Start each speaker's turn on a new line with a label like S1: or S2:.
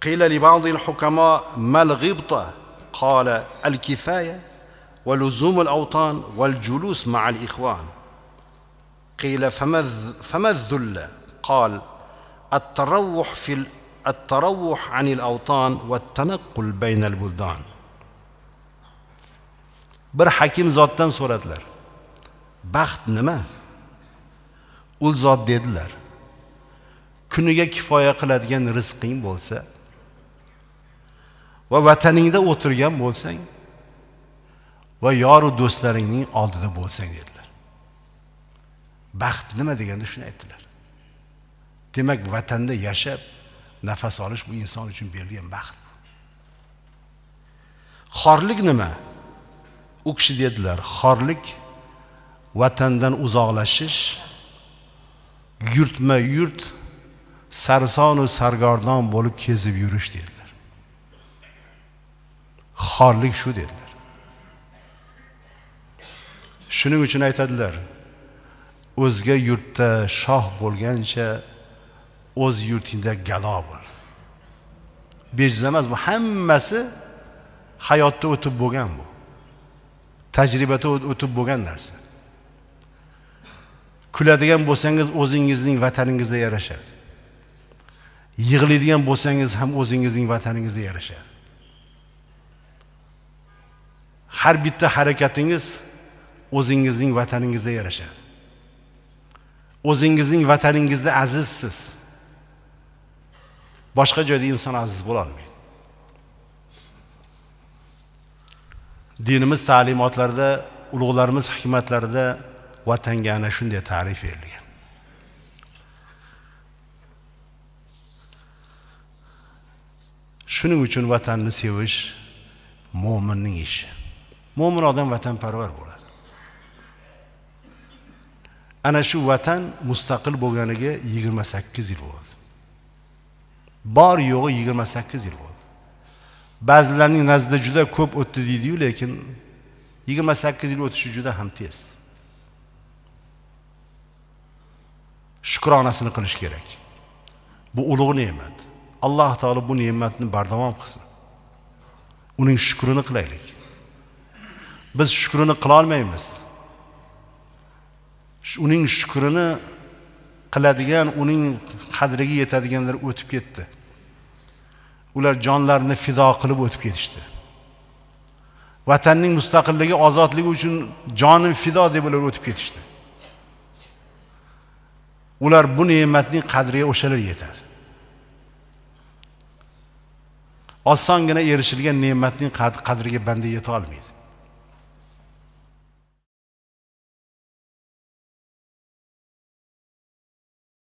S1: قيل لبعض الحكماء ما الغبطة؟ قال الكفاية ولزوم الأوطان والجلوس مع الإخوان. قيل فما الذل؟ قال التروح عن الأوطان والتنقل بين البلدان. Bir hakim zotdan so'radilar, baxt nima? U zot dedilar, kuniga kifoya qiladigan rizqing bo'lsa va vataningda o'tirgan bo'lsang va yoru do'stlaringning oldida bo'lsang dedilar. Baxt nima deganda shuni aytdilar. Demak, vatanda yashab nafas olish bu inson uchun berilgan baxt. Xorlik nima? U kishi dedilar, xorlik vatandan uzoqlashish, yurtma yurt sarson va sargardon bo'lib kezib yurish dedilar. Xorlik shu dedilar. Shuning uchun aytadilar, o'zga yurtda shoh bo'lgancha o'z yurtingda gado bo'l. Bejiz emas, bu hammasi hayotda o'tib bo'lgan bu. Tajribada o'tib bo'lgan narsa. Kuladigan bo'lsangiz o'zingizning vataningizda yarashadi. Yig'laydigan bo'lsangiz ham o'zingizning vataningizda yarashadi. Har bitta harakatingiz o'zingizning vataningizda yarashadi. O'zingizning vataningizda azizsiz. Boshqa joyda inson aziz bo'la olmaydi. Dinimiz ta'limotlarida, ulug'larimiz hikmatlarida vatanga ana shunday ta'rif berilgan. Shuning uchun vatanni sevish mo'minning ishi. Mo'min odam vatanparvar bo'ladi. Ana shu vatan mustaqil bo'lganiga 28 yil bo'ldi. Bor yo'g'i 28 yil bo'ldi. Ba'zilarning nazdida juda ko'p o'tdi deydi-yu, lekin 28 yil o'tishi juda ham tez. Shukronasini qilish kerak. Bu ulug' ne'mat. Alloh taolo bu ne'matni bardavom qilsin. Uning shukrini qilaylik. Biz shukrini qila olmaymiz. Uning shukrini qiladigan, uning qadriga yetadiganlar o'tib ketdi. Ular jonlarini fido qilib o'tib ketishdi. Vatanning mustaqilligi, ozodligi uchun jonim fido deb ular o'tib ketishdi. Ular bu ne'matning qadriga o'shalar yetadi. Osongina erishilgan ne'matning qadriga banda yeta olmaydi.